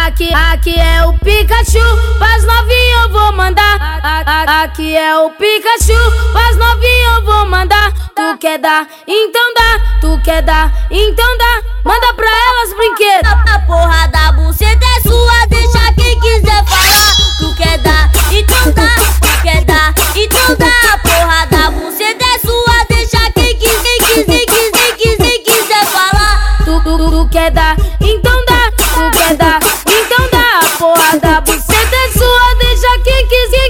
Aqui é o Pikachu, pras novinha eu vou mandar. Aqui é o Pikachu, pras novinha eu vou mandar. Tu quer dar, então dá. Tu quer dar, então dá. Manda pra elas brinquedos. A porra da buceta é sua, deixa quem quiser falar. Tu quer dar, então dá. Tu quer dar, então dá. A porra da buceta é sua, deixa quem quiser falar. Tu quer dar, então dá. Tu quer dar, então dá. A porra da buceta é sua, deixa quem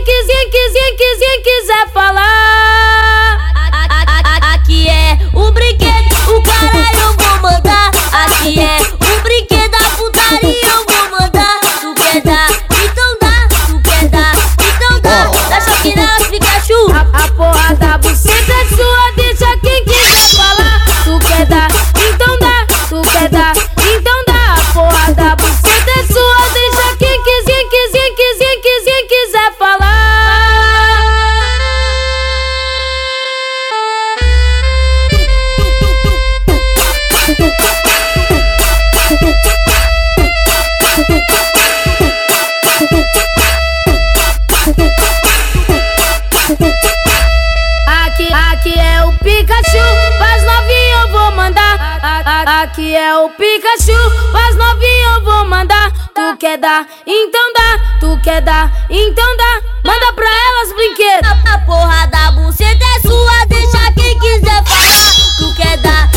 quiser falar. Aqui é o brinquedo, o caralho eu vou mandar. Aqui é o brinquedo, a putaria eu vou mandar. Tu quer dar, então dá. Tu quer dar, então dá. Dá choque nelas, Pikachu. A porra da buceta é sua, deixa quem quiser falar. Tu quer dar, então dá. Tu quer dar, então dá. A porra da buceta é sua, deixa quem quiser falar. Aqui é o Pikachu, pras novinha eu vou mandar. Aqui é o Pikachu, pras novinha eu vou mandar. Tu quer dar, então dá. Tu quer dar, então dá. Manda pra elas brinquedos. A porra da buceta é sua, deixa quem quiser falar. Tu quer dar,